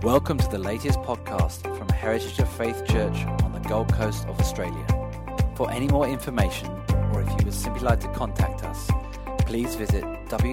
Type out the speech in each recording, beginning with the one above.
Welcome to the latest podcast from Heritage of Faith Church on the Gold Coast of Australia. For any more information, or if you would simply like to contact us, please visit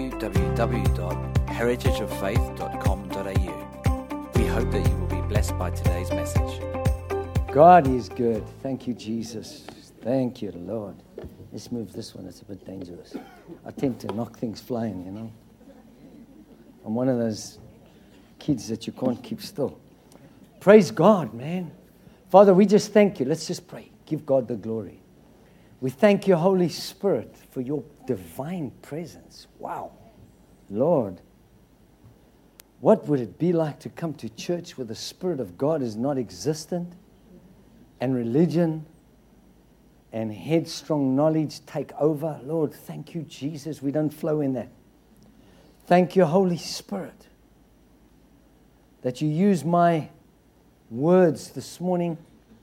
www.heritageoffaith.com.au. We hope that you will be blessed by today's message. God is good. Thank you, Jesus. Thank you, Lord. Let's move this one. It's a bit dangerous. I tend to knock things flying, you know. I'm one of those kids that you can't keep still. Praise God, man. Father, we just thank you. Let's just pray. Give God the glory. We thank you, Holy Spirit, for your divine presence. Wow. Lord, what would it be like to come to church where the Spirit of God is not existent and religion and headstrong knowledge take over? Lord, thank you, Jesus. We don't flow in that. Thank you, Holy Spirit, that you use my words this morning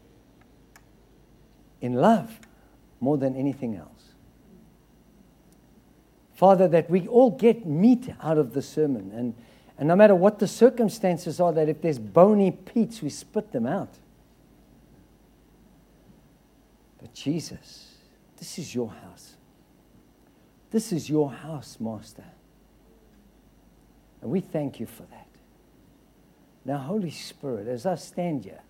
in love more than anything else. Father, that we all get meat out of the sermon. And no matter what the circumstances are, that if there's bony peats, we spit them out. But Jesus, this is your house. This is your house, Master. And we thank you for that. Now, Holy Spirit, as I stand here,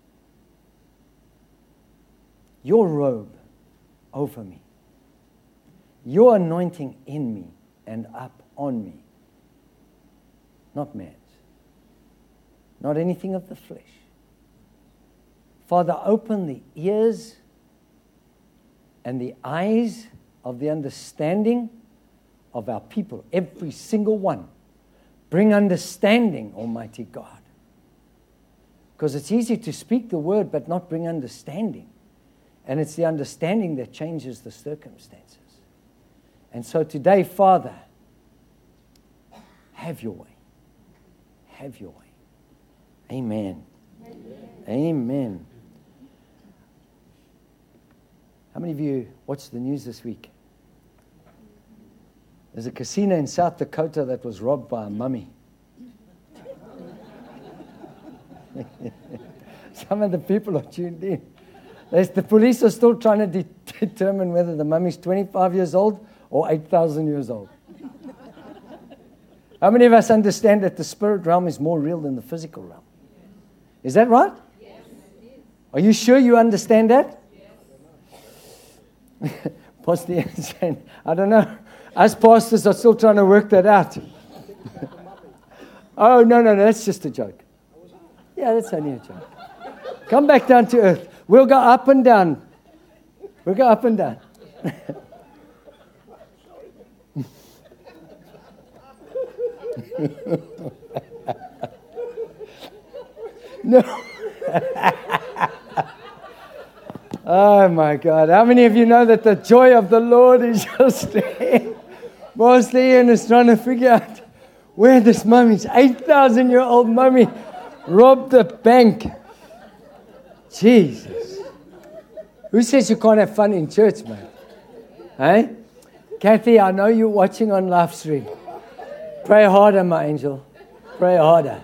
your robe over me, your anointing in me and up on me, not man's, not anything of the flesh. Father, open the ears and the eyes of the understanding of our people, every single one. Bring understanding, Almighty God. Because it's easy to speak the word but not bring understanding. And it's the understanding that changes the circumstances. And so today, Father, have your way. Have your way. Amen. Amen. How many of you watched the news this week? There's a casino in South Dakota that was robbed by a mummy. Some of the people are tuned in. The police are still trying to determine whether the mummy's 25 years old or 8,000 years old. How many of us understand that the spirit realm is more real than the physical realm? Is that right? Yes. Are you sure you understand that? Yes. Pastor Ian saying, I don't know. Us pastors are still trying to work that out. Oh, no, that's just a joke. Yeah, that's only a joke. Come back down to earth. We'll go up and down. We'll go up and down. No. Oh, my God. How many of you know that the joy of the Lord is your strength? Pastor Ian is trying to figure out where this mummy's 8,000-year-old mummy robbed the bank. Jesus. Who says you can't have fun in church, man? Hey? Kathy, I know you're watching on live stream. Pray harder, my angel. Pray harder.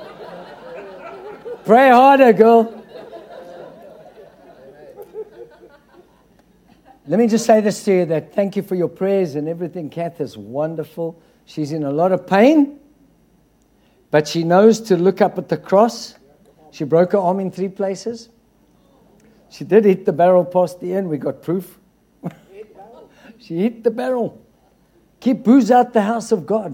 Pray harder, girl. Let me just say this to you, that thank you for your prayers and everything. Kath is wonderful. She's in a lot of pain, but she knows to look up at the cross. She broke her arm in 3 places. She did hit the barrel past the end. We got proof. She hit the barrel. Keep booze out the house of God.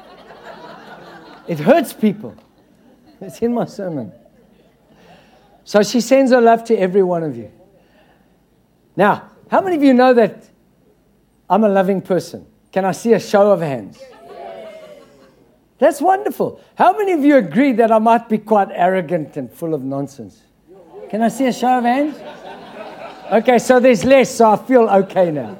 It hurts people. It's in my sermon. So she sends her love to every one of you. Now, how many of you know that I'm a loving person? Can I see a show of hands? That's wonderful. How many of you agree that I might be quite arrogant and full of nonsense? Can I see a show of hands? Okay, so there's less, so I feel okay now.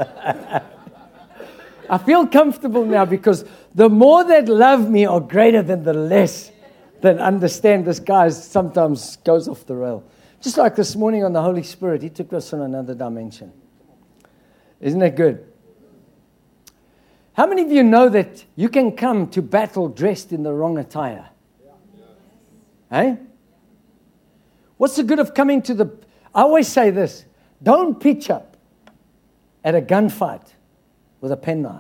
I feel comfortable now because the more that love me are greater than the less that understand this guy sometimes goes off the rail. Just like this morning on the Holy Spirit, He took us on another dimension. Isn't that good? How many of you know that you can come to battle dressed in the wrong attire? Hey? What's the good of coming to the... I always say this. Don't pitch up at a gunfight with a penknife.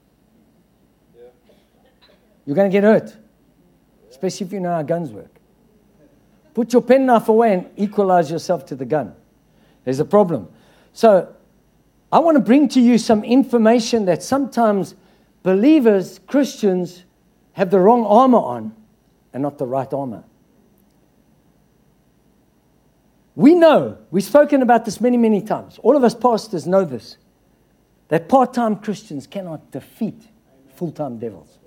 You're going to get hurt. Especially if you know how guns work. Put your penknife away and equalize yourself to the gun. There's a problem. So, I want to bring to you some information that sometimes believers, Christians, have the wrong armor on and not the right armor. We know, we've spoken about this many, many times. All of us pastors know this, that part-time Christians cannot defeat full-time devils.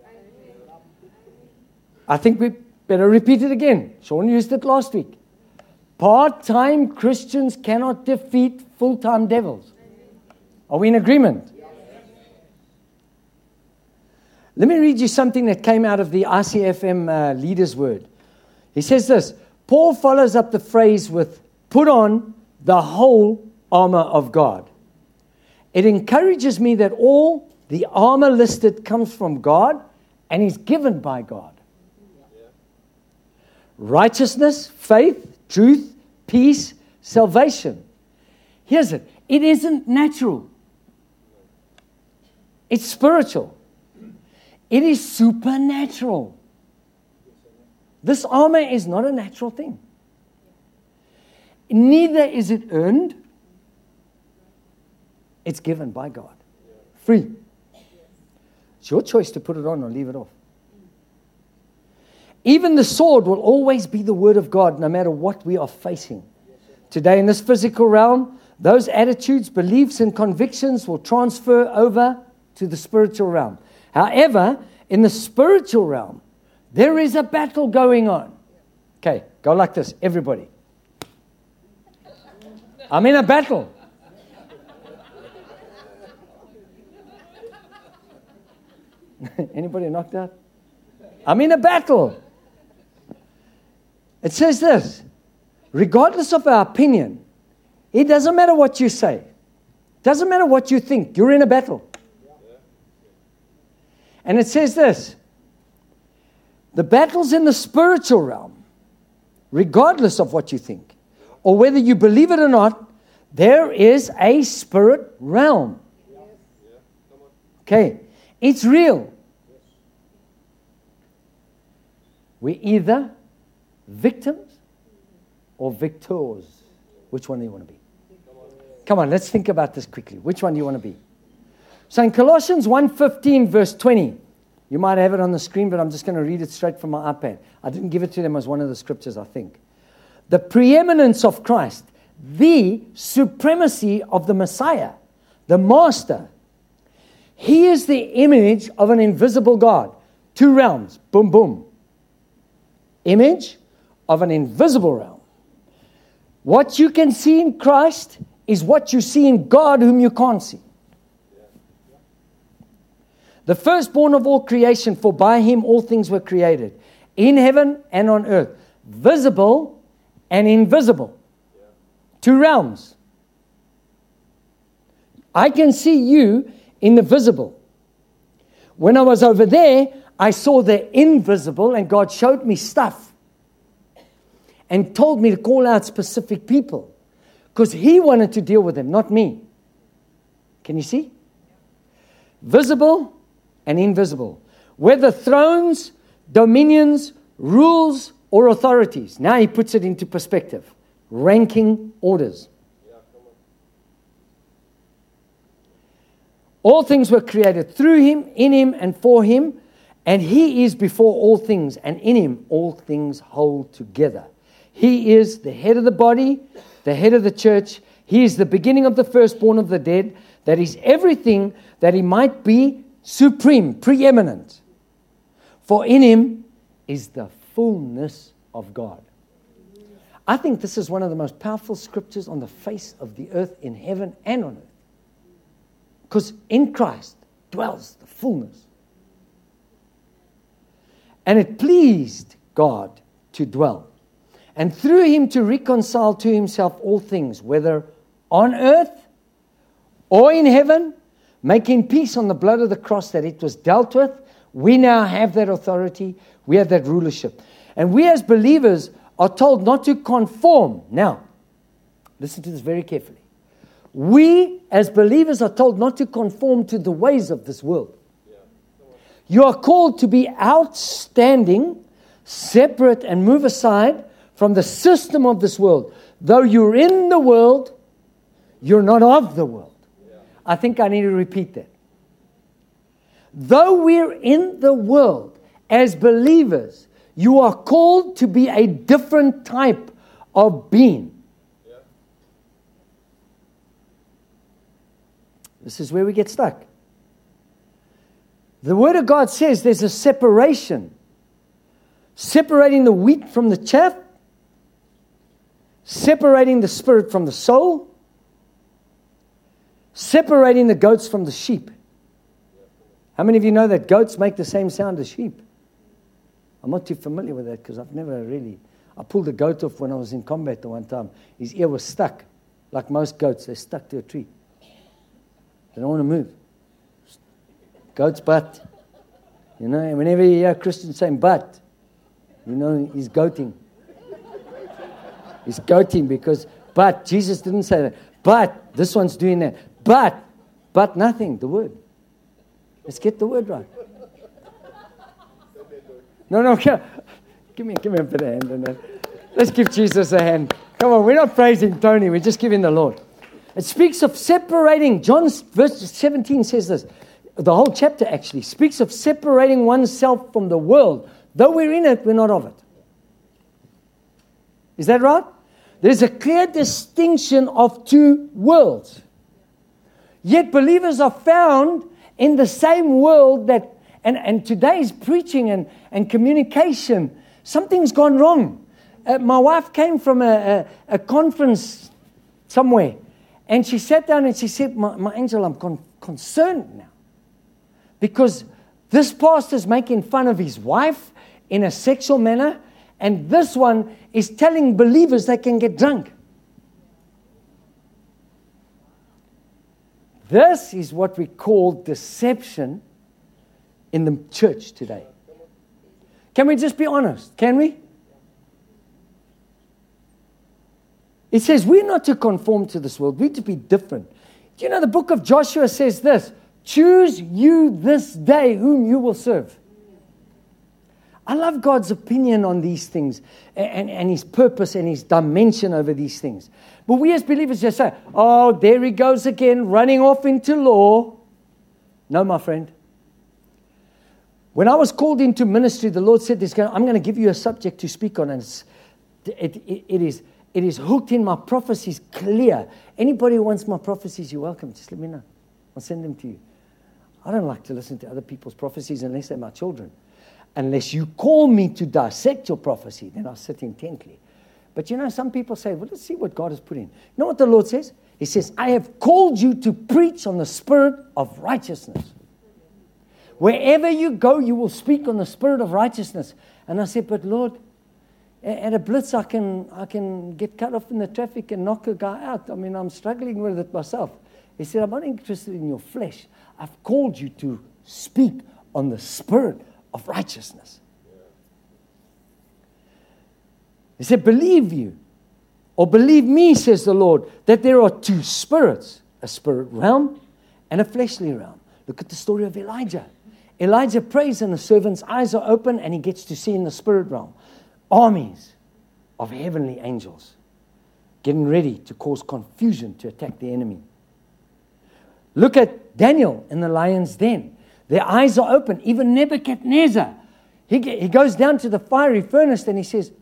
I think we better repeat it again. Sean used it last week. Part-time Christians cannot defeat full-time devils. Are we in agreement? Let me read you something that came out of the ICFM Leader's Word. He says this, Paul follows up the phrase with, put on the whole armor of God. It encourages me that all the armor listed comes from God and is given by God. Righteousness, faith, truth, peace, salvation. Here's it. It isn't natural. It's spiritual. It is supernatural. This armor is not a natural thing. Neither is it earned. It's given by God. Free. It's your choice to put it on or leave it off. Even the sword will always be the word of God, no matter what we are facing. Today in this physical realm, those attitudes, beliefs, and convictions will transfer over to the spiritual realm. However, in the spiritual realm, there is a battle going on. Okay, go like this, everybody. I'm in a battle. Anybody knocked out? I'm in a battle. It says this, regardless of our opinion, it doesn't matter what you say. It doesn't matter what you think. You're in a battle. And it says this, the battle's in the spiritual realm, regardless of what you think, or whether you believe it or not, there is a spirit realm. Okay, it's real. We're either victims or victors. Which one do you want to be? Come on, let's think about this quickly. Which one do you want to be? So in Colossians 1:15, verse 20, you might have it on the screen, but I'm just going to read it straight from my iPad. I didn't give it to them as one of the scriptures, I think. The preeminence of Christ, the supremacy of the Messiah, the Master. He is the image of an invisible God. Two realms, boom, boom. Image of an invisible realm. What you can see in Christ is what you see in God whom you can't see. The firstborn of all creation, for by him all things were created, in heaven and on earth, visible and invisible. Two realms. I can see you in the visible. When I was over there, I saw the invisible, and God showed me stuff and told me to call out specific people because he wanted to deal with them, not me. Can you see? Visible and invisible. Whether thrones, dominions, rules, or authorities. Now he puts it into perspective. Ranking orders. All things were created through him, in him, and for him. And he is before all things, and in him all things hold together. He is the head of the body, the head of the church. He is the beginning of the firstborn of the dead, that is everything that he might be supreme, preeminent. For in him is the fullness of God. I think this is one of the most powerful scriptures on the face of the earth, in heaven and on earth. Because in Christ dwells the fullness. And it pleased God to dwell, and through him to reconcile to himself all things, whether on earth or in heaven, making peace on the blood of the cross, that it was dealt with. We now have that authority. We have that rulership. And we as believers are told not to conform. Now, listen to this very carefully. We as believers are told not to conform to the ways of this world. You are called to be outstanding, separate, and move aside from the system of this world. Though you're in the world, you're not of the world. I think I need to repeat that. Though we're in the world, as believers, you are called to be a different type of being. This is where we get stuck. The Word of God says there's a separation. Separating the wheat from the chaff. Separating the spirit from the soul. Separating the goats from the sheep. How many of you know that goats make the same sound as sheep? I'm not too familiar with that because I've never really... I pulled a goat off when I was in combat the one time. His ear was stuck. Like most goats, they're stuck to a tree. They don't want to move. Goat's butt. You know, and whenever you hear a Christian saying butt, you know he's goating. He's goating because, but Jesus didn't say that. But this one's doing that. But nothing, the word. Let's get the word right. No, give me a bit of hand on that. Let's give Jesus a hand. Come on, we're not praising Tony, we're just giving the Lord. It speaks of separating. John verse 17 says this. The whole chapter actually speaks of separating oneself from the world. Though we're in it, we're not of it. Is that right? There's a clear distinction of two worlds. Yet believers are found in the same world that, and today's preaching and communication, something's gone wrong. My wife came from a conference somewhere. And she sat down and she said, my angel, I'm concerned now. Because this pastor's making fun of his wife in a sexual manner. And this one is telling believers they can get drunk. This is what we call deception in the church today. Can we just be honest? Can we? It says we're not to conform to this world. We're to be different. Do you know the book of Joshua says this? Choose you this day whom you will serve. I love God's opinion on these things and His purpose and His dimension over these things. But we as believers just say, oh, there he goes again, running off into law. No, my friend. When I was called into ministry, the Lord said, I'm going to give you a subject to speak on. And it is hooked in my prophecies clear. Anybody who wants my prophecies, you're welcome. Just let me know. I'll send them to you. I don't like to listen to other people's prophecies unless they're my children. Unless you call me to dissect your prophecy, then I'll sit intently. But you know, some people say, well, let's see what God has put in. You know what the Lord says? He says, I have called you to preach on the spirit of righteousness. Wherever you go, you will speak on the spirit of righteousness. And I said, but Lord, at a blitz, I can get cut off in the traffic and knock a guy out. I mean, I'm struggling with it myself. He said, I'm not interested in your flesh. I've called you to speak on the spirit of righteousness. He said, believe you, or believe me, says the Lord, that there are two spirits, a spirit realm and a fleshly realm. Look at the story of Elijah. Elijah prays and the servant's eyes are open and he gets to see in the spirit realm armies of heavenly angels getting ready to cause confusion to attack the enemy. Look at Daniel in the lion's den. Their eyes are open. Even Nebuchadnezzar, he goes down to the fiery furnace and he says,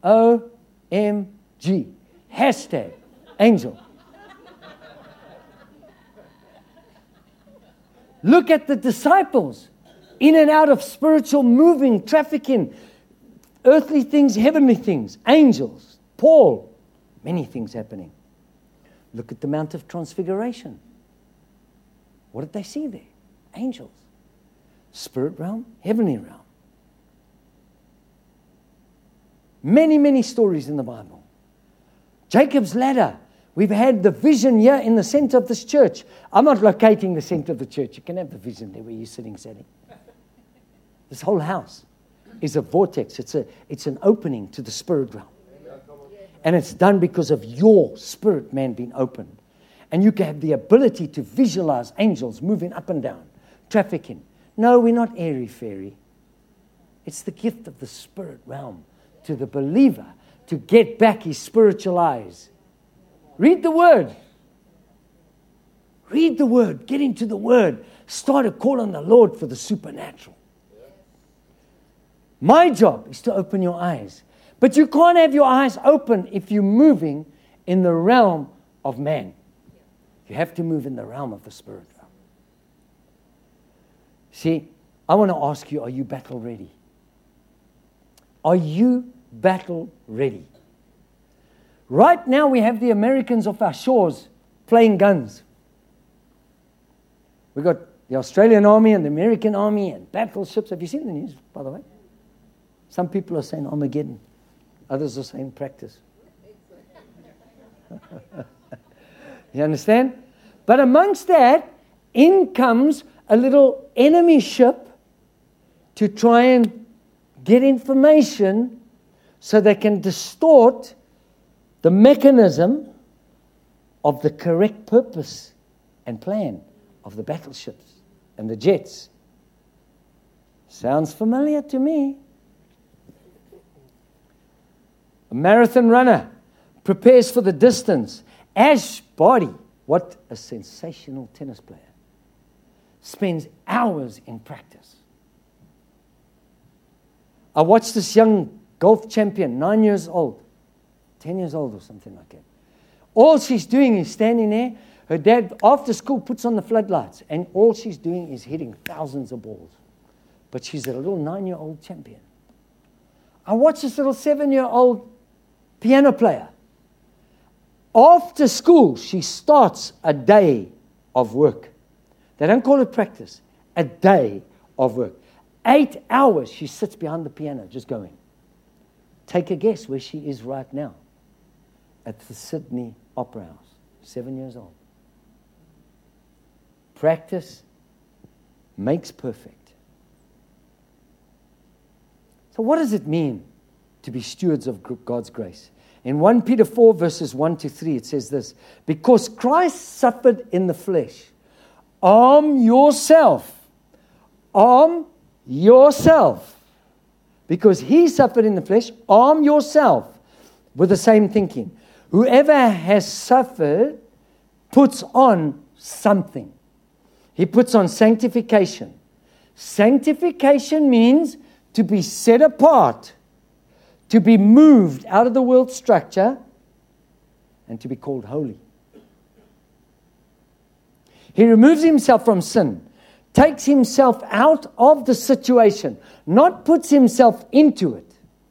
OMG, hashtag angel. Look at the disciples in and out of spiritual moving, trafficking, earthly things, heavenly things, angels, Paul, many things happening. Look at the Mount of Transfiguration. What did they see there? Angels. Spirit realm, heavenly realm. Many, many stories in the Bible. Jacob's ladder. We've had the vision here in the center of this church. I'm not locating the center of the church. You can have the vision there where you're sitting. This whole house. is a vortex. It's an opening to the spirit realm. And it's done because of your spirit man being opened. And you can have the ability to visualize angels moving up and down, trafficking. No, we're not airy-fairy. It's the gift of the spirit realm to the believer to get back his spiritual eyes. Read the Word. Read the Word. Get into the Word. Start a call on the Lord for the supernatural. My job is to open your eyes. But you can't have your eyes open if you're moving in the realm of man. You have to move in the realm of the spirit realm. See, I want to ask you, are you battle ready? Are you battle ready? Right now we have the Americans off our shores playing guns. We've got the Australian Army and the American Army and battleships. Have you seen the news, by the way? Some people are saying Armageddon. Others are saying practice. You understand? But amongst that, in comes a little enemy ship to try and get information so they can distort the mechanism of the correct purpose and plan of the battleships and the jets. Sounds familiar to me. A marathon runner prepares for the distance. Ash Barty, what a sensational tennis player, spends hours in practice. I watched this young golf champion, 9 years old, 10 years old or something like that. All she's doing is standing there. Her dad, after school, puts on the floodlights, and all she's doing is hitting thousands of balls. But she's a little 9-year-old champion. I watched this little 7-year-old piano player. After school, she starts a day of work. They don't call it practice. A day of work. 8 hours she sits behind the piano just going. Take a guess where she is right now. At the Sydney Opera House. 7 years old. Practice makes perfect. So what does it mean to be stewards of God's grace? In 1 Peter 4 verses 1 to 3 it says this: because Christ suffered in the flesh, arm yourself. Because he suffered in the flesh, arm yourself with the same thinking. Whoever has suffered puts on something. He puts on sanctification. Sanctification means to be set apart, to be moved out of the world structure, and to be called holy. He removes himself from sin, takes himself out of the situation, not puts himself into it.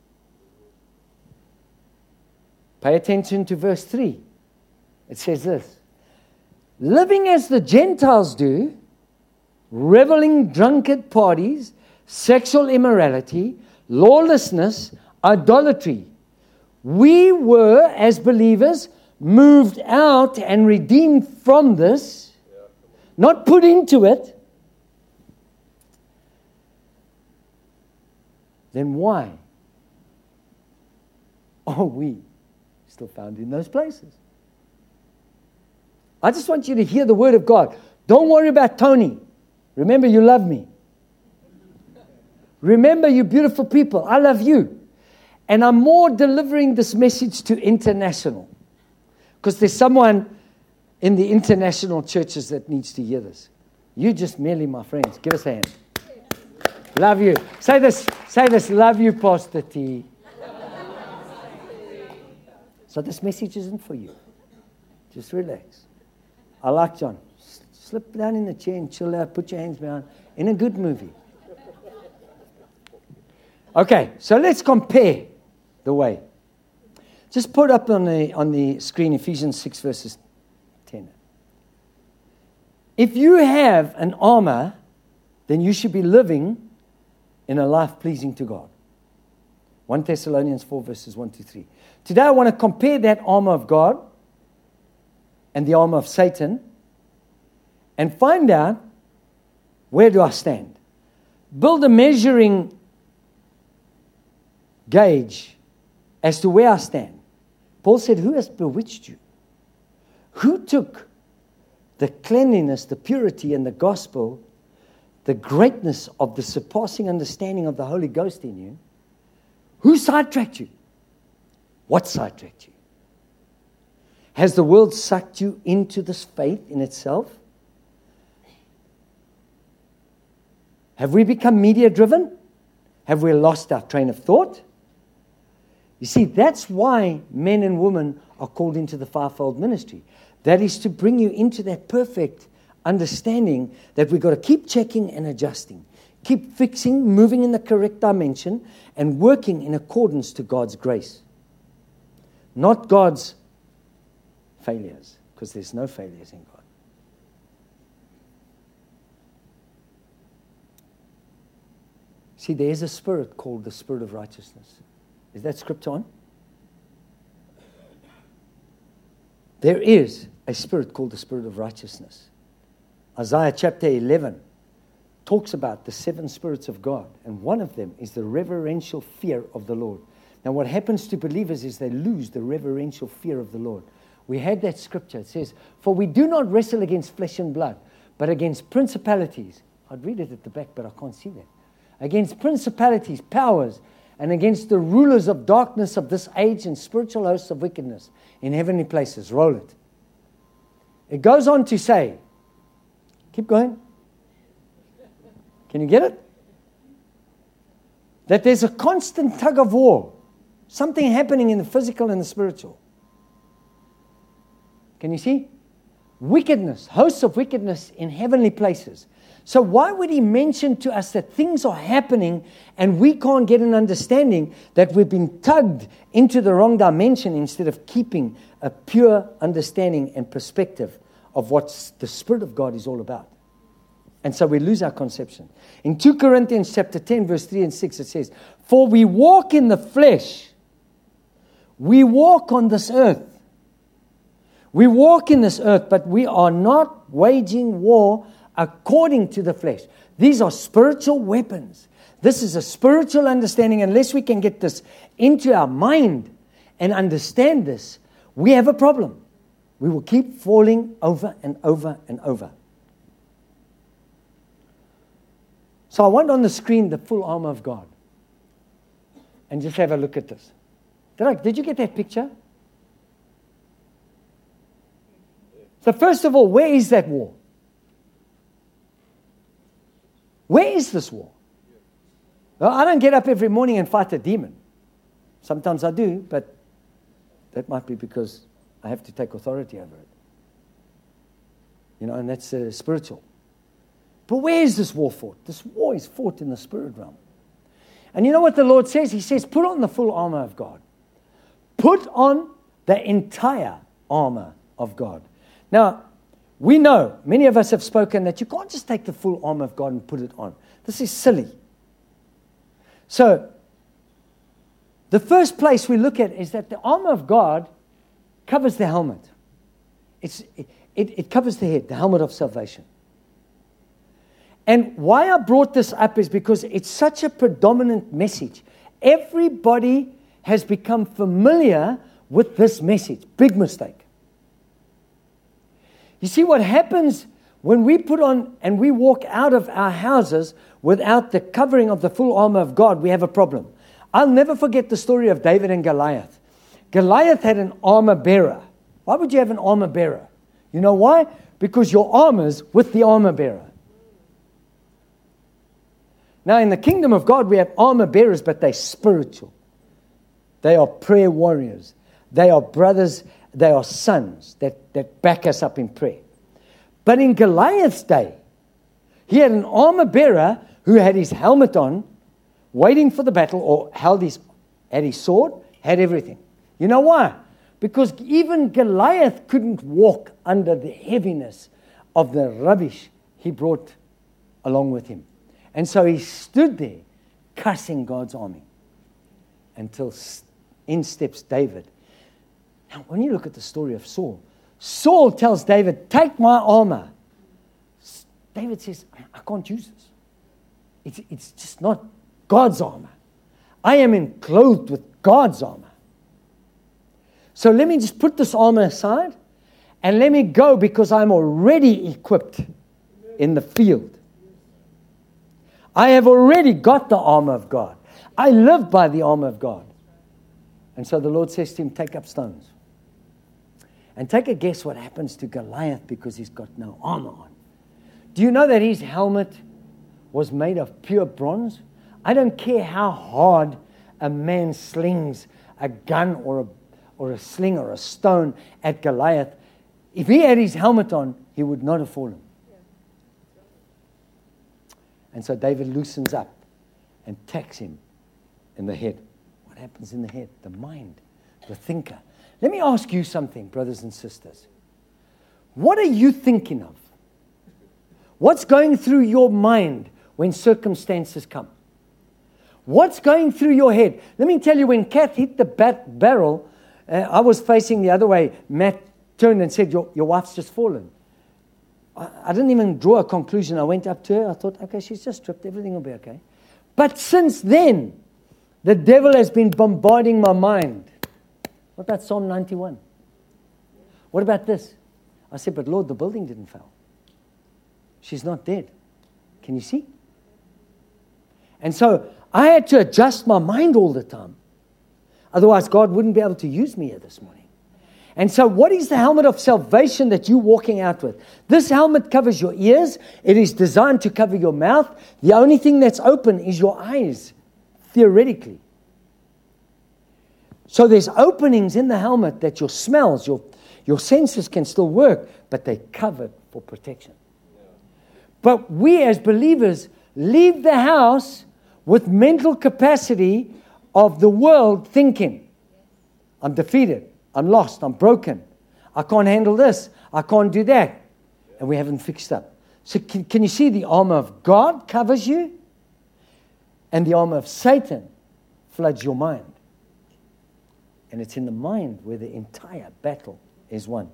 Pay attention to verse 3. It says this: living as the Gentiles do, reveling, drunkard parties, sexual immorality, lawlessness, idolatry. We were, as believers, moved out and redeemed from this, not put into it. Then why are we still found in those places? I just want you to hear the word of God. Don't worry about Tony. Remember, you love me. Remember, you beautiful people. I love you. And I'm more delivering this message to international, because there's someone in the international churches that needs to hear this. You just merely my friends. Give us a hand. Love you. Say this. Love you, Pastor T. So this message isn't for you. Just relax. I like John. Slip down in the chair and chill out. Put your hands behind. In a good movie. Okay, so let's compare the way. Just put up on the screen Ephesians 6 verses 10. If you have an armor, then you should be living in a life pleasing to God. 1 Thessalonians 4 verses 1 to 3. Today I want to compare that armor of God and the armor of Satan and find out, where do I stand? Build a measuring gauge as to where I stand. Paul said, who has bewitched you? Who took the cleanliness, the purity, and the gospel, the greatness of the surpassing understanding of the Holy Ghost in you? Who sidetracked you? What sidetracked you? Has the world sucked you into this faith in itself? Have we become media-driven? Have we lost our train of thought? You see, that's why men and women are called into the fivefold ministry. That is to bring you into that perfect understanding that we've got to keep checking and adjusting. Keep fixing, moving in the correct dimension, and working in accordance to God's grace. Not God's failures, because there's no failures in God. See, there is a spirit called the spirit of righteousness. Is that scripture on? There is a spirit called the spirit of righteousness. Isaiah chapter 11 talks about the 7 spirits of God, and one of them is the reverential fear of the Lord. Now, what happens to believers is they lose the reverential fear of the Lord. We had that scripture. It says, for we do not wrestle against flesh and blood, but against principalities. I'd read it at the back, but I can't see that. Against principalities, powers, and against the rulers of darkness of this age and spiritual hosts of wickedness in heavenly places. Roll it. It goes on to say, keep going. Can you get it? That there's a constant tug of war. Something happening in the physical and the spiritual. Can you see? Wickedness, hosts of wickedness in heavenly places. So why would he mention to us that things are happening and we can't get an understanding that we've been tugged into the wrong dimension instead of keeping a pure understanding and perspective of what the Spirit of God is all about? And so we lose our conception. In 2 Corinthians chapter 10, verse 3 and 6, it says, for we walk in the flesh. We walk on this earth. We walk in this earth, but we are not waging war according to the flesh. These are spiritual weapons. This is a spiritual understanding. Unless we can get this into our mind and understand this, we have a problem. We will keep falling over and over and over. So I want on the screen the full armor of God. And just have a look at this. Did you get that picture? So first of all, where is that war? Where is this war? Well, I don't get up every morning and fight a demon. Sometimes I do, but that might be because I have to take authority over it. You know, and that's spiritual. But where is this war fought? This war is fought in the spirit realm. And you know what the Lord says? He says, put on the full armor of God. Put on the entire armor of God. Now, we know, many of us have spoken that you can't just take the full armor of God and put it on. This is silly. So, the first place we look at is that the armor of God covers the helmet. It covers the head, the helmet of salvation. And why I brought this up is because it's such a predominant message. Everybody has become familiar with this message. Big mistake. You see what happens when we put on and we walk out of our houses without the covering of the full armor of God, we have a problem. I'll never forget the story of David and Goliath. Goliath had an armor bearer. Why would you have an armor bearer? You know why? Because your armor's with the armor bearer. Now, in the kingdom of God, we have armor bearers, but they're spiritual. They are prayer warriors. They are brothers. They are sons that back us up in prayer. But in Goliath's day, he had an armor bearer who had his helmet on, waiting for the battle, or had his sword, had everything. You know why? Because even Goliath couldn't walk under the heaviness of the rubbish he brought along with him. And so he stood there, cussing God's army, until in steps David. Now, when you look at the story of Saul, Saul tells David, take my armor. David says, I can't use this. It's just not God's armor. I am clothed with God's armor. So let me just put this armor aside and let me go because I'm already equipped in the field. I have already got the armor of God. I live by the armor of God. And so the Lord says to him, take up stones. And take a guess what happens to Goliath because he's got no armor on. Do you know that his helmet was made of pure bronze? I don't care how hard a man slings a gun or a sling or a stone at Goliath. If he had his helmet on, he would not have fallen. And so David loosens up and attacks him in the head. What happens in the head? The mind, the thinker. Let me ask you something, brothers and sisters. What are you thinking of? What's going through your mind when circumstances come? What's going through your head? Let me tell you, when Kath hit the barrel, I was facing the other way. Matt turned and said, your wife's just fallen. I didn't even draw a conclusion. I went up to her. I thought, okay, she's just tripped. Everything will be okay. But since then, the devil has been bombarding my mind. What about Psalm 91? What about this? I said, but Lord, the building didn't fall. She's not dead. Can you see? And so I had to adjust my mind all the time. Otherwise, God wouldn't be able to use me here this morning. And so what is the helmet of salvation that you're walking out with? This helmet covers your ears. It is designed to cover your mouth. The only thing that's open is your eyes, theoretically. So there's openings in the helmet that your smells, your senses can still work, but they're covered for protection. But we as believers leave the house with mental capacity of the world thinking, I'm defeated, I'm lost, I'm broken, I can't handle this, I can't do that. And we haven't fixed up. So can you see the armor of God covers you? And the armor of Satan floods your mind. And it's in the mind where the entire battle is won.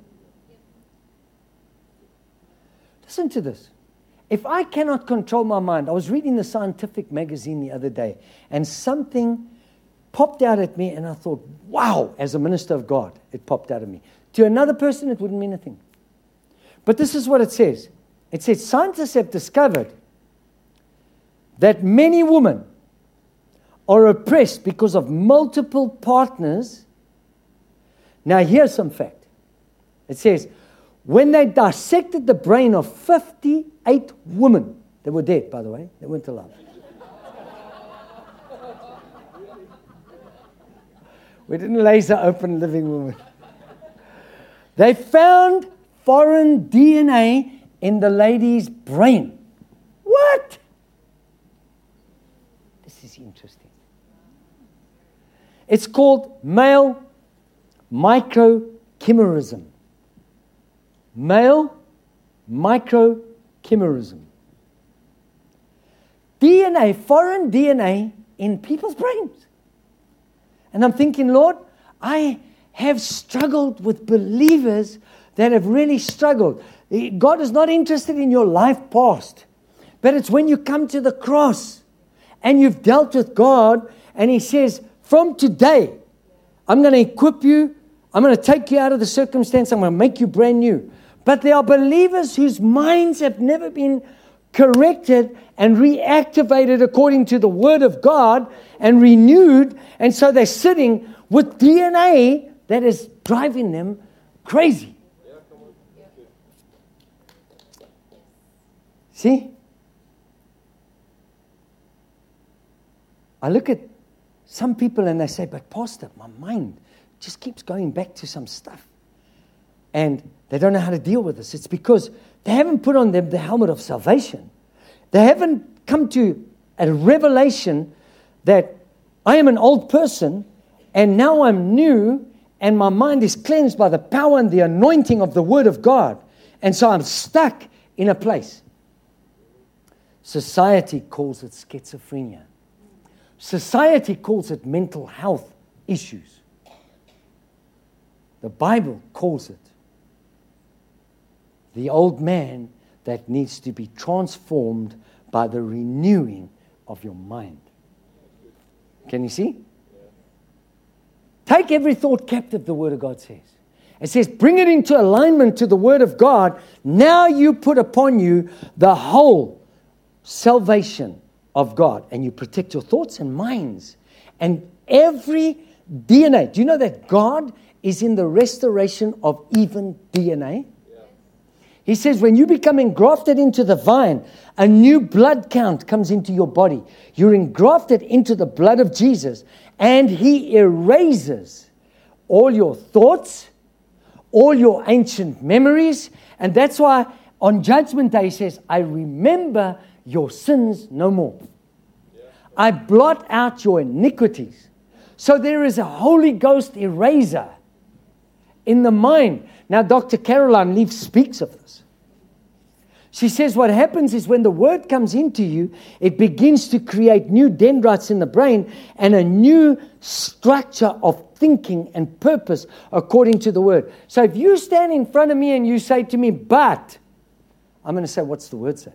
Listen to this. If I cannot control my mind, I was reading the Scientific magazine the other day, and something popped out at me, and I thought, wow, as a minister of God, it popped out at me. To another person, it wouldn't mean a thing. But this is what it says. It says, scientists have discovered that many women are oppressed because of multiple partners. Now, here's some fact. It says, when they dissected the brain of 58 women, they were dead, by the way, they weren't alive. We didn't laser open living women. They found foreign DNA in the lady's brain. What? This is interesting. It's called male microchimerism. Male microchimerism. DNA, foreign DNA in people's brains. And I'm thinking, Lord, I have struggled with believers that have really struggled. God is not interested in your life past, but it's when you come to the cross and you've dealt with God and He says, from today, I'm going to equip you. I'm going to take you out of the circumstance. I'm going to make you brand new. But there are believers whose minds have never been corrected and reactivated according to the Word of God and renewed. And so they're sitting with DNA that is driving them crazy. See? I look at some people and they say, but Pastor, my mind just keeps going back to some stuff. And they don't know how to deal with this. It's because they haven't put on them the helmet of salvation. They haven't come to a revelation that I am an old person and now I'm new and my mind is cleansed by the power and the anointing of the Word of God. And so I'm stuck in a place. Society calls it schizophrenia. Society calls it mental health issues. The Bible calls it the old man that needs to be transformed by the renewing of your mind. Can you see? Take every thought captive, the Word of God says. It says, bring it into alignment to the Word of God. Now you put upon you the whole salvation of God. And you protect your thoughts and minds. And every DNA. Do you know that God is in the restoration of even DNA? He says when you become engrafted into the vine, a new blood count comes into your body. You're engrafted into the blood of Jesus, and He erases all your thoughts, all your ancient memories. And that's why on Judgment Day He says, I remember your sins no more. I blot out your iniquities. So there is a Holy Ghost eraser in the mind. Now, Dr. Caroline Leaf speaks of this. She says what happens is when the Word comes into you, it begins to create new dendrites in the brain and a new structure of thinking and purpose according to the Word. So if you stand in front of me and you say to me, but, I'm going to say, what's the Word say?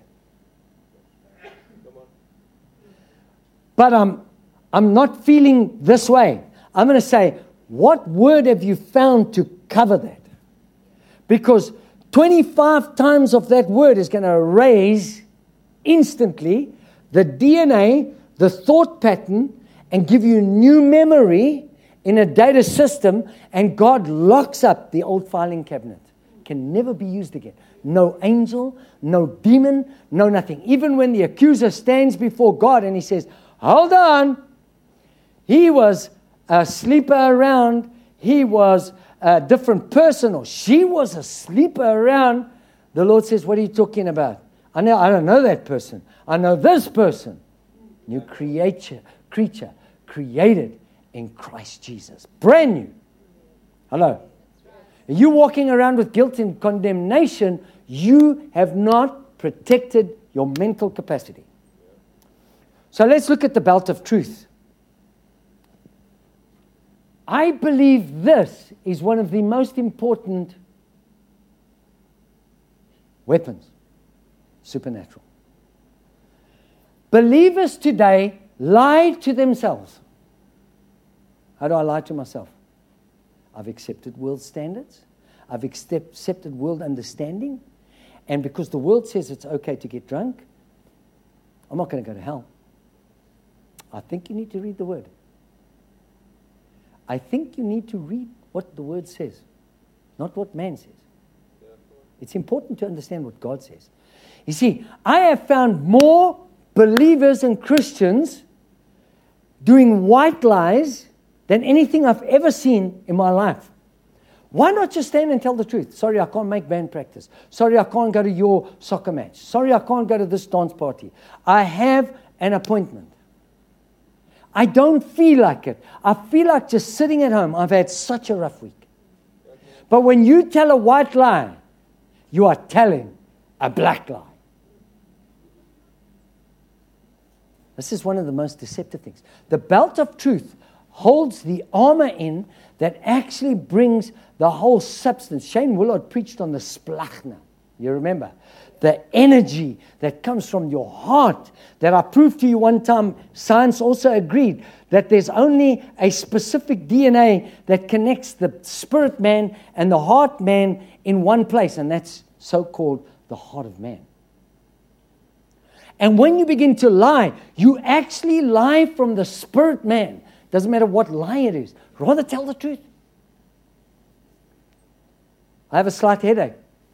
But I'm not feeling this way. I'm going to say, what word have you found to cover that? Because 25 times of that word is going to erase instantly the DNA, the thought pattern, and give you new memory in a data system, and God locks up the old filing cabinet. Can never be used again. No angel, no demon, no nothing. Even when the accuser stands before God and he says, hold on, he was a sleeper around, he was a different person, or she was a sleeper around, the Lord says, what are you talking about? I don't know that person. I know this person. New creature, created in Christ Jesus. Brand new. Hello. Are you walking around with guilt and condemnation? You have not protected your mental capacity. So let's look at the belt of truth. I believe this is one of the most important weapons, supernatural. Believers today lie to themselves. How do I lie to myself? I've accepted world standards. I've accepted world understanding. And because the world says it's okay to get drunk, I'm not going to go to hell. I think you need to read the Word. I think you need to read what the Word says, not what man says. It's important to understand what God says. You see, I have found more believers and Christians doing white lies than anything I've ever seen in my life. Why not just stand and tell the truth? Sorry, I can't make band practice. Sorry, I can't go to your soccer match. Sorry, I can't go to this dance party. I have an appointment. I don't feel like it. I feel like just sitting at home. I've had such a rough week. But when you tell a white lie, you are telling a black lie. This is one of the most deceptive things. The belt of truth holds the armor in that actually brings the whole substance. Shane Willard preached on the splachna. You remember? The energy that comes from your heart that I proved to you one time. Science also agreed that there's only a specific DNA that connects the spirit man and the heart man in one place, and that's so-called the heart of man. And when you begin to lie, you actually lie from the spirit man. Doesn't matter what lie it is. Rather tell the truth. I have a slight headache.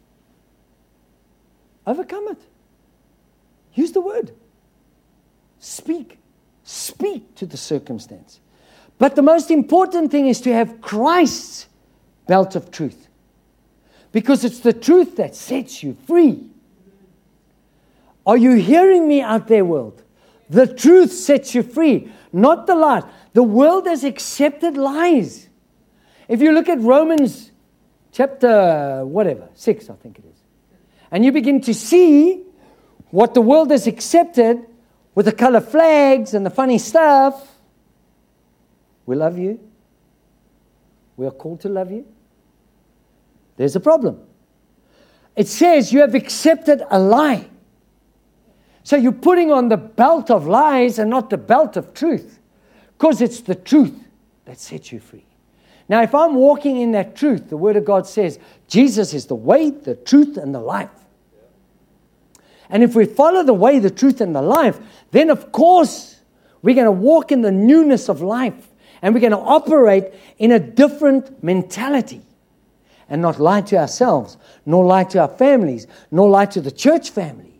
Overcome it. Use the Word. Speak. Speak to the circumstance. But the most important thing is to have Christ's belt of truth. Because it's the truth that sets you free. Are you hearing me out there, world? The truth sets you free, not the lies. The world has accepted lies. If you look at Romans chapter 6, I think it is. And you begin to see what the world has accepted with the color flags and the funny stuff. We love you. We are called to love you. There's a problem. It says you have accepted a lie. So you're putting on the belt of lies and not the belt of truth. Because it's the truth that sets you free. Now, if I'm walking in that truth, the Word of God says, Jesus is the way, the truth, and the life. And if we follow the way, the truth, and the life, then of course, we're going to walk in the newness of life. And we're going to operate in a different mentality. And not lie to ourselves, nor lie to our families, nor lie to the church family.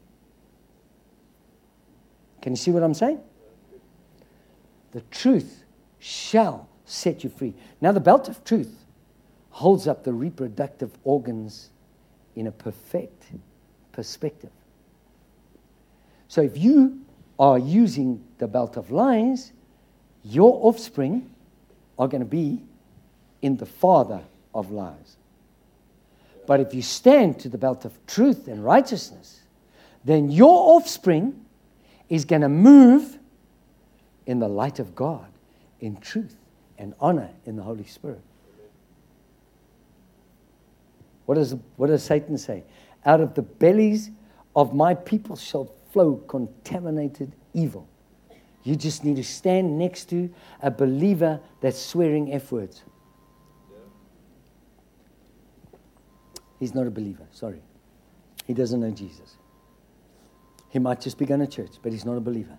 Can you see what I'm saying? The truth shall set you free. Now, the belt of truth holds up the reproductive organs in a perfect perspective. So if you are using the belt of lies, your offspring are going to be in the father of lies. But if you stand to the belt of truth and righteousness, then your offspring is going to move in the light of God, in truth and honor in the Holy Spirit. What does Satan say? Out of the bellies of my people shall flow contaminated evil. You just need to stand next to a believer that's swearing F words. He's not a believer, sorry. He doesn't know Jesus. He might just be going to church, but he's not a believer.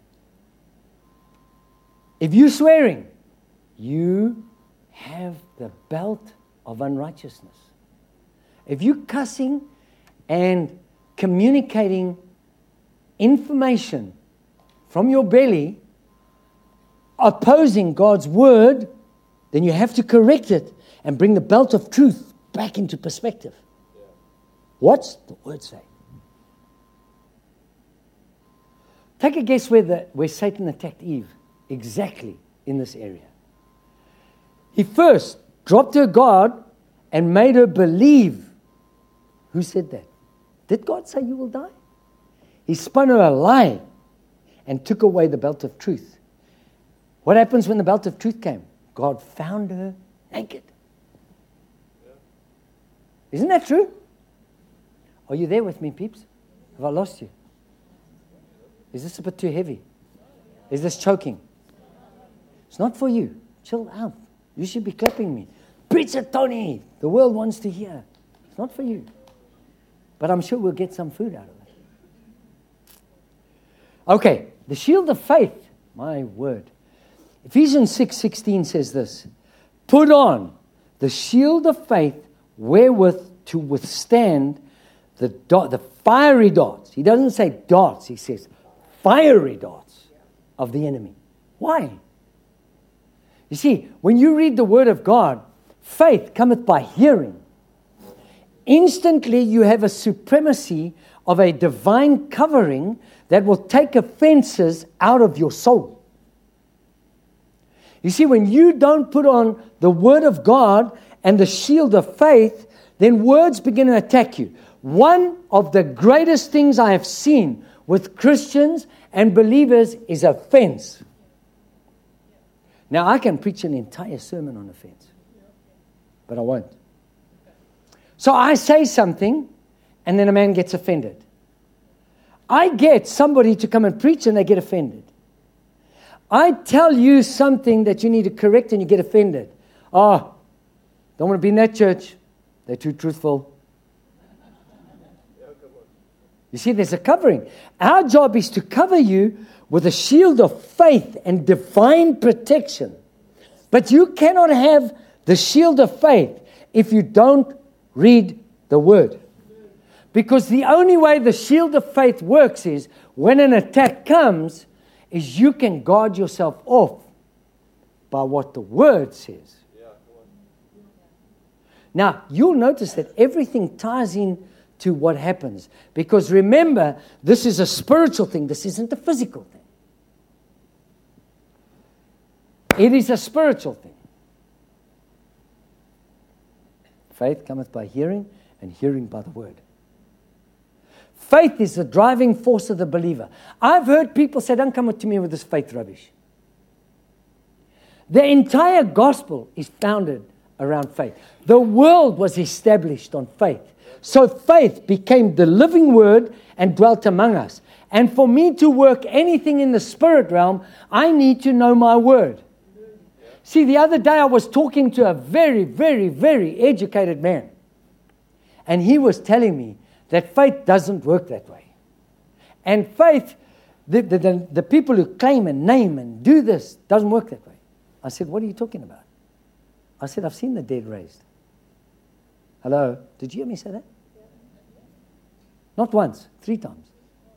If you're swearing, you have the belt of unrighteousness. If you're cussing and communicating information from your belly opposing God's word, then you have to correct it and bring the belt of truth back into perspective. What's the word say? Take a guess where Satan attacked Eve. Exactly in this area. He first dropped her guard and made her believe. Who said that? Did God say you will die? He spun her a lie and took away the belt of truth. What happens when the belt of truth came? God found her naked. Isn't that true? Are you there with me, peeps? Have I lost you? Is this a bit too heavy? Is this choking? It's not for you. Chill out. You should be clapping me. Preach it, Tony. The world wants to hear. It's not for you. But I'm sure we'll get some food out of it. Okay, the shield of faith. My word. Ephesians 6:16 says this. Put on the shield of faith wherewith to withstand the fiery darts. He doesn't say darts. He says fiery darts of the enemy. Why? You see, when you read the word of God, faith cometh by hearing. Instantly you have a supremacy of a divine covering that will take offenses out of your soul. You see, when you don't put on the word of God and the shield of faith, then words begin to attack you. One of the greatest things I have seen with Christians and believers is offense. Now, I can preach an entire sermon on offense, but I won't. So I say something, and then a man gets offended. I get somebody to come and preach, and they get offended. I tell you something that you need to correct, and you get offended. Oh, don't want to be in that church. They're too truthful. You see, there's a covering. Our job is to cover you with a shield of faith and divine protection. But you cannot have the shield of faith if you don't read the word. Because the only way the shield of faith works is when an attack comes, is you can guard yourself off by what the word says. Now, you'll notice that everything ties in to what happens. Because remember, this is a spiritual thing. This isn't a physical thing. It is a spiritual thing. Faith cometh by hearing, and hearing by the word. Faith is the driving force of the believer. I've heard people say, don't come to me with this faith rubbish. The entire gospel is founded around faith. The world was established on faith. So faith became the living word and dwelt among us. And for me to work anything in the spirit realm, I need to know my word. See, the other day I was talking to a very, very, very educated man. And he was telling me that faith doesn't work that way. And faith, the people who claim and name and do this, doesn't work that way. I said, what are you talking about? I said, I've seen the dead raised. Hello? Did you hear me say that? Not once, 3 times.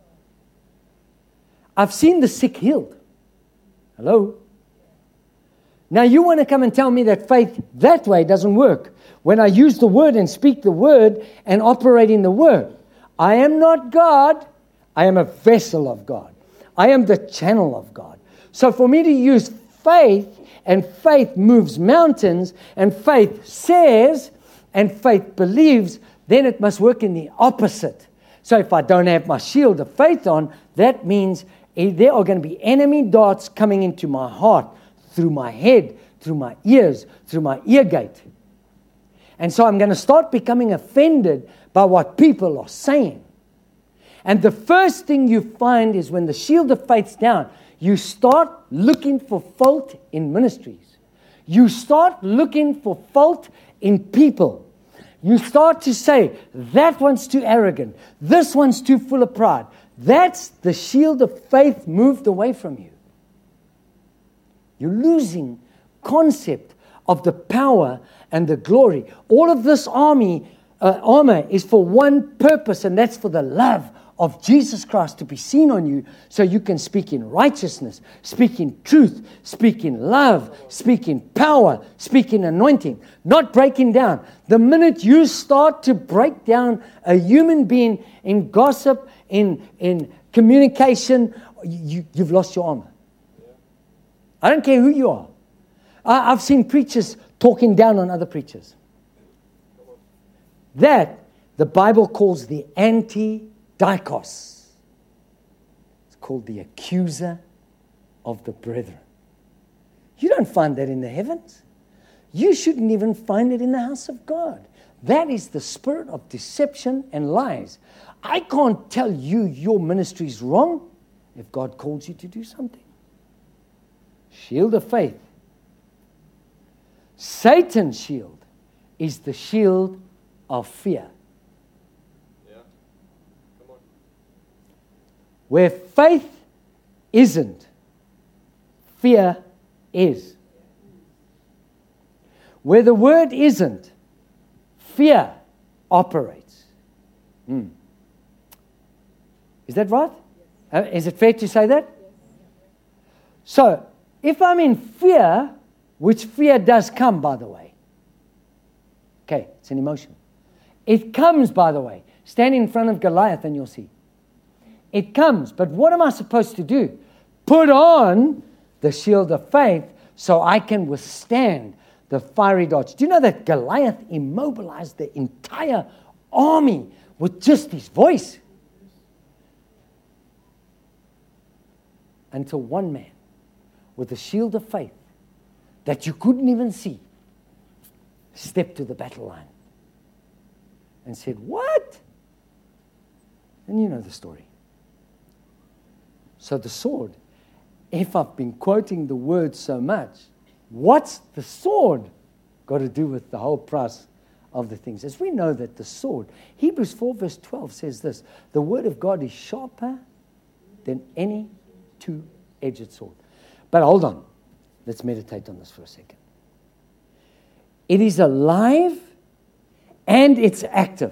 I've seen the sick healed. Hello? Now you want to come and tell me that faith that way doesn't work. When I use the word and speak the word and operate in the word. I am not God. I am a vessel of God. I am the channel of God. So for me to use faith, and faith moves mountains, and faith says, and faith believes, then it must work in the opposite. So if I don't have my shield of faith on, that means there are going to be enemy darts coming into my heart, through my head, through my ears, through my ear gate. And so I'm going to start becoming offended by what people are saying. And the first thing you find is when the shield of faith's down, you start looking for fault in ministries. You start looking for fault in people. You start to say, that one's too arrogant. This one's too full of pride. That's the shield of faith moved away from you. You're losing concept of the power and the glory. All of this armor is for one purpose, and that's for the love of Jesus Christ to be seen on you, so you can speak in righteousness, speak in truth, speak in love, speak in power, speak in anointing, not breaking down. The minute you start to break down a human being in gossip, in communication, you've lost your armor. I don't care who you are. I've seen preachers talking down on other preachers. That the Bible calls the anti-dikos. It's called the accuser of the brethren. You don't find that in the heavens. You shouldn't even find it in the house of God. That is the spirit of deception and lies. I can't tell you your ministry is wrong if God calls you to do something. Shield of faith. Satan's shield is the shield of fear. Yeah. Come on. Where faith isn't, fear is. Where the word isn't, fear operates. Is that right? Is it fair to say that? So, if I'm in fear, which fear does come, by the way. Okay, it's an emotion. It comes, by the way. Stand in front of Goliath and you'll see. It comes, but what am I supposed to do? Put on the shield of faith so I can withstand the fiery darts. Do you know that Goliath immobilized the entire army with just his voice? Until one man with a shield of faith that you couldn't even see stepped to the battle line and said, "What?" And you know the story. So the sword, if I've been quoting the word so much, what's the sword got to do with the whole price of the things? As we know that the sword, Hebrews 4 verse 12 says this, the word of God is sharper than any two-edged sword. But hold on. Let's meditate on this for a second. It is alive and it's active.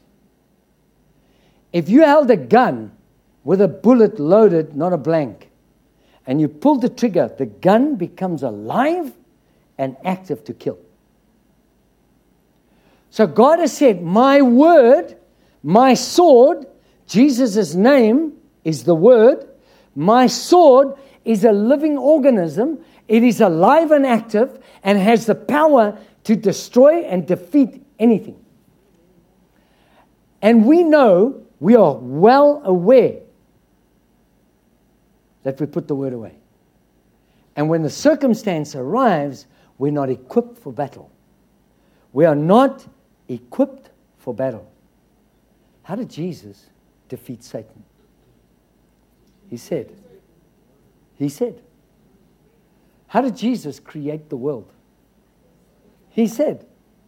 If you held a gun with a bullet loaded, not a blank, and you pull the trigger, the gun becomes alive and active to kill. So God has said, my word, my sword, Jesus' name is the word, my sword is a living organism. It is alive and active and has the power to destroy and defeat anything. And we know, we are well aware that we put the word away. And when the circumstance arrives, we're not equipped for battle. We are not equipped for battle. How did Jesus defeat Satan? He said. How did Jesus create the world? He said,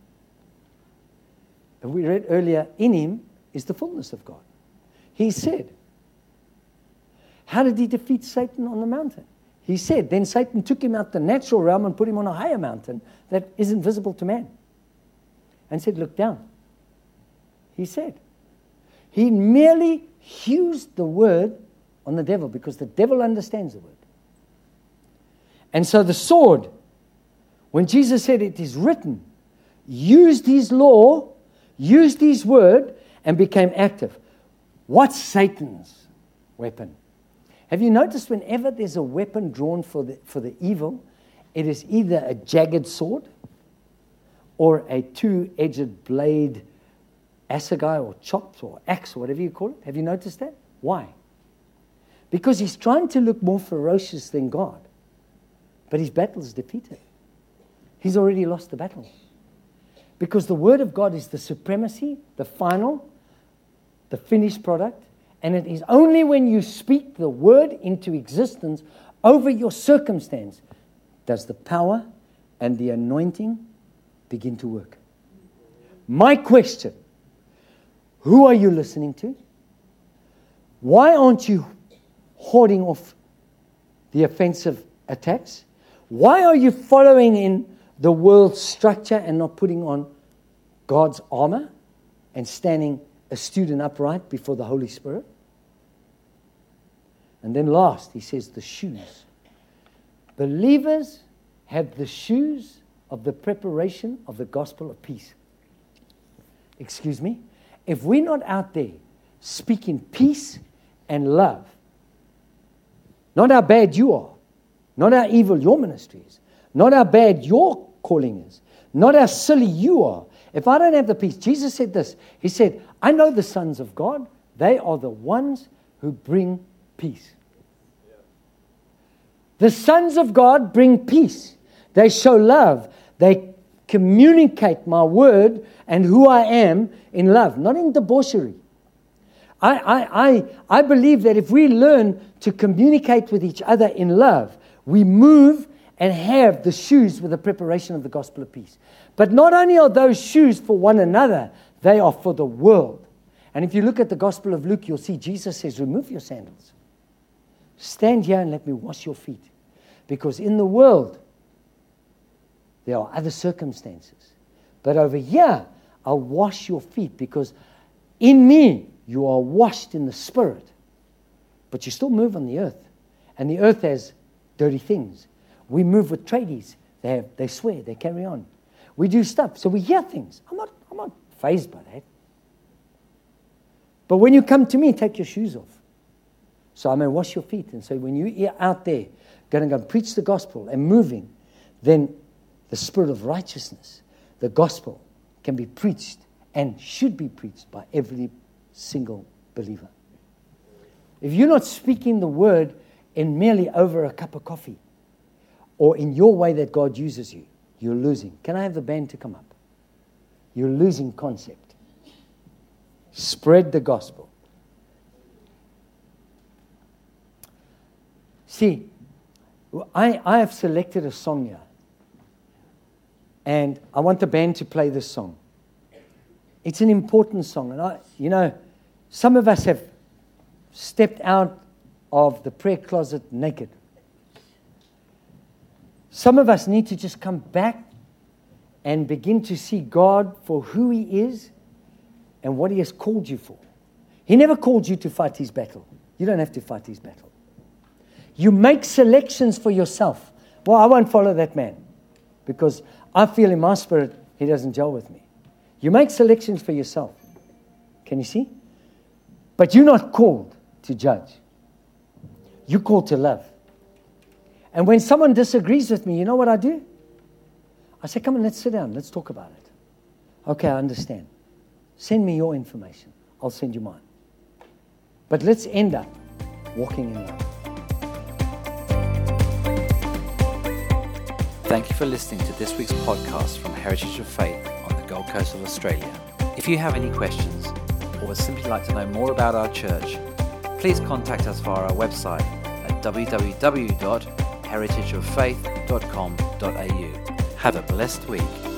and we read earlier, in him is the fullness of God. He said. How did he defeat Satan on the mountain? He said. Then Satan took him out the natural realm and put him on a higher mountain that isn't visible to man. And said, look down. He said. He merely used the word on the devil because the devil understands the word. And so the sword, when Jesus said it is written, used his law, used his word, and became active. What's Satan's weapon? Have you noticed whenever there's a weapon drawn for the evil, it is either a jagged sword or a two-edged blade, assegai or chops or axe or whatever you call it? Have you noticed that? Why? Because he's trying to look more ferocious than God. But his battle is defeated. He's already lost the battle. Because the word of God is the supremacy, the final, the finished product. And it is only when you speak the word into existence over your circumstance does the power and the anointing begin to work. My question, who are you listening to? Why aren't you hoarding off the offensive attacks? Why are you following in the world's structure and not putting on God's armor and standing astute and upright before the Holy Spirit? And then last, he says the shoes. Believers have the shoes of the preparation of the gospel of peace. Excuse me? If we're not out there speaking peace and love, not how bad you are, not how evil your ministry is, not how bad your calling is, not how silly you are. If I don't have the peace, Jesus said this. He said, I know the sons of God. They are the ones who bring peace. The sons of God bring peace. They show love. They communicate my word and who I am in love, not in debauchery. I believe that if we learn to communicate with each other in love, we move and have the shoes with the preparation of the gospel of peace. But not only are those shoes for one another, they are for the world. And if you look at the Gospel of Luke, you'll see Jesus says, remove your sandals. Stand here and let me wash your feet. Because in the world, there are other circumstances. But over here, I'll wash your feet because in me, you are washed in the Spirit. But you still move on the earth. And the earth has dirty things. We move with tradies. They swear, they carry on. We do stuff, so we hear things. I'm not fazed by that. But when you come to me, take your shoes off. So I may wash your feet. And so when you're out there, going to go preach the gospel and moving, then the spirit of righteousness, the gospel, can be preached and should be preached by every single believer. If you're not speaking the word in merely over a cup of coffee or in your way that God uses you, you're losing. Can I have the band to come up? You're losing concept. Spread the gospel. See, I have selected a song here. And I want the band to play this song. It's an important song. And some of us have stepped out of the prayer closet naked. Some of us need to just come back and begin to see God for who He is and what He has called you for. He never called you to fight His battle. You don't have to fight His battle. You make selections for yourself. Well, I won't follow that man because I feel in my spirit he doesn't gel with me. You make selections for yourself. Can you see? But you're not called to judge. You're called to love. And when someone disagrees with me, you know what I do? I say, come on, let's sit down. Let's talk about it. Okay, I understand. Send me your information. I'll send you mine. But let's end up walking in love. Thank you for listening to this week's podcast from Heritage of Faith on the Gold Coast of Australia. If you have any questions or would simply like to know more about our church, please contact us via our website at www.heritage-faith.org.au. heritageoffaith.com.au. Have a blessed week.